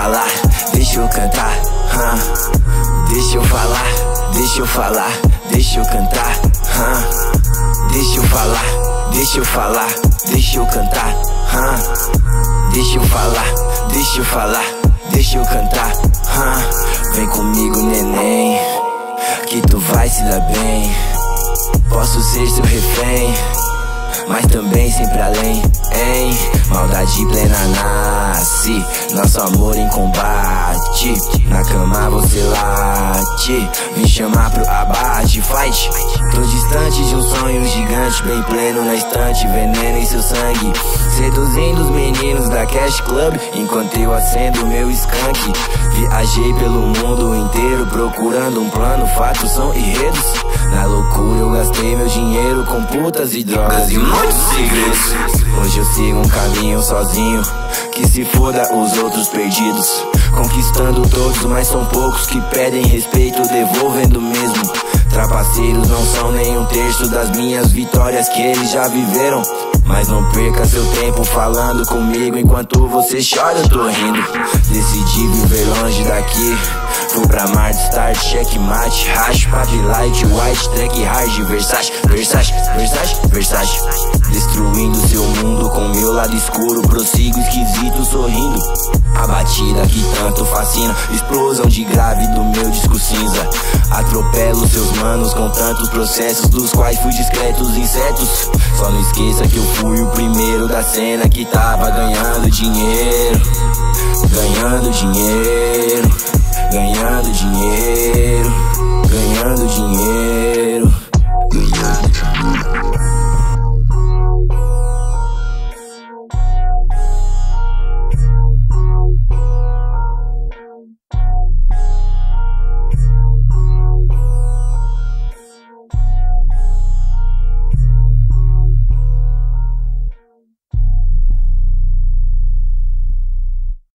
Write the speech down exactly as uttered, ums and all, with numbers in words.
falar, deixa eu cantar, huh? Deixa eu falar, deixa eu falar, deixa eu cantar, huh? Deixa eu falar, deixa eu falar, deixa eu cantar, huh? Deixa eu falar, deixa eu falar, deixa eu cantar, huh? Vem comigo, neném, que tu vai se dar bem. Posso ser seu refém, mas também sempre além, hein? Maldade plena nasce, nosso amor em combate. Na cama você late, vim chamar pro abate, fight. Tô distante de um sonho gigante, bem pleno na estante, veneno em seu sangue, seduzindo os meninos da Cash Club, enquanto eu acendo meu skunk. Viajei pelo mundo inteiro, procurando um plano, fatos são enredos. Na loucura eu gastei meu dinheiro com putas e drogas e muitos segredos. Hoje eu sigo um caminho sozinho, que se foda os outros perdidos, conquistando todos, mas são poucos que pedem respeito, devolvendo mesmo. Trapaceiros não são nem um terço das minhas vitórias que eles já viveram. Mas não perca seu tempo falando comigo, enquanto você chora eu tô rindo. Decidi viver longe daqui, fui pra Marte, start, checkmate, racho, pad, light, white, track, hard, Versace, Versace, Versace, Versace. Destruindo seu mundo com meu lado escuro, prossigo esquisito sorrindo. A batida que tanto fascina, explosão de grave do meu disco cinza. Atropelo seus manos com tantos processos, dos quais fui discretos insetos. Só não esqueça que eu fui o primeiro da cena que tava ganhando dinheiro, ganhando dinheiro.